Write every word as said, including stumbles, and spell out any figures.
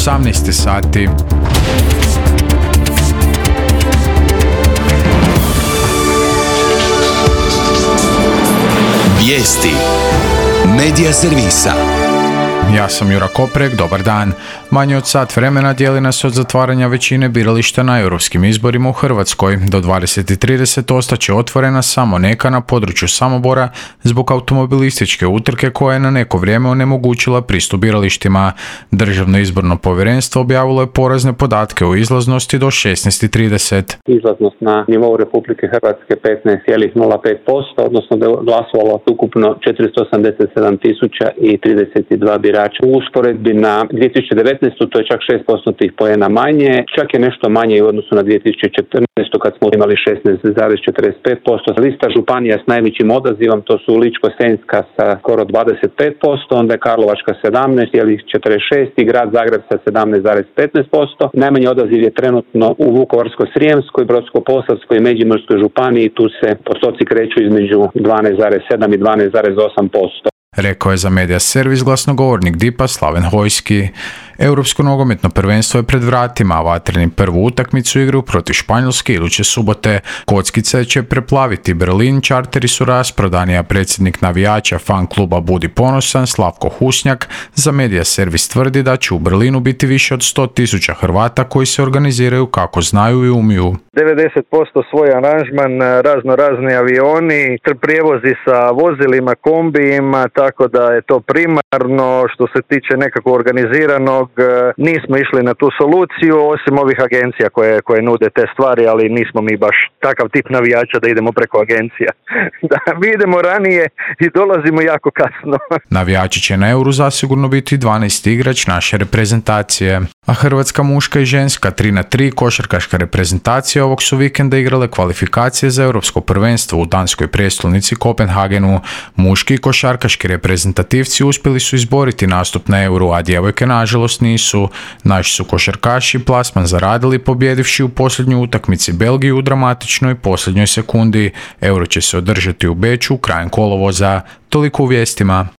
osamnaest sati. Vijesti Medija servisa. Ja sam Jura Koprek, dobar dan. Manje od sat vremena dijeli nas od zatvaranja većine birališta na europskim izborima u Hrvatskoj. Do dvadeset i trideset ostaće otvorena samo neka na području Samobora zbog automobilističke utrke koja je na neko vrijeme onemogućila pristup biralištima. Državno izborno povjerenstvo objavilo je porazne podatke o izlaznosti do šesnaest i trideset. Izlaznost na nivou Republike Hrvatske petnaest zarez nula pet posto, odnosno da je glasovalo ukupno četiristo osamdeset sedam tisuća trideset dva birača. U usporedbi na dvije tisuće devetnaestu to je čak šest posto tih poena manje, čak je nešto manje u odnosu na dvije tisuće četrnaestu kad smo imali šesnaest zarez četrdeset pet posto. Lista županija s najvećim odazivom to su Ličko-senjska sa skoro dvadeset pet posto, onda je Karlovačka sedamnaest zarez četrdeset šest i grad Zagreb sa sedamnaest zarez petnaest posto. Najmanji odaziv je trenutno u Vukovarsko-srijemskoj, Brodsko-posavskoj i Međimurskoj županiji, tu se postoci kreću između dvanaest zarez sedam i dvanaest zarez osam posto. Rekao je za Medija servis glasnogovornik D I P-a Slaven Hojski. Europsko nogometno prvenstvo je pred vratima, a vatreni prvu utakmicu igraju protiv Španjolske iduće subote. Kockice će preplaviti Berlin, čarteri su rasprodani, a predsjednik navijača fan kluba Budi ponosan Slavko Husnjak za Medija servis tvrdi da će u Berlinu biti više od sto tisuća Hrvata koji se organiziraju kako znaju i umiju. devedeset posto svoj aranžman, razno razni avioni, prijevozi sa vozilima, kombijima, tako da je to primarno. Što se tiče nekako organiziranog, nismo išli na tu soluciju, osim ovih agencija koje, koje nude te stvari, ali nismo mi baš takav tip navijača da idemo preko agencija. Da, mi idemo ranije i dolazimo jako kasno. Navijači će na Euru zasigurno biti dvanaesti igrač naše reprezentacije. A hrvatska muška i ženska tri na tri košarkaška reprezentacija ovog su vikenda igrale kvalifikacije za europsko prvenstvo u danskoj prijestolnici Kopenhagenu. Muški košarkaški reprezentativci uspjeli su izboriti nastup na Euru, a djevojke nažalost nisu. Naši su košarkaši plasman zaradili pobjedivši u posljednjoj utakmici Belgiju u dramatičnoj posljednjoj sekundi. Euro će se održati u Beču krajem kolovoza. Toliko u vijestima.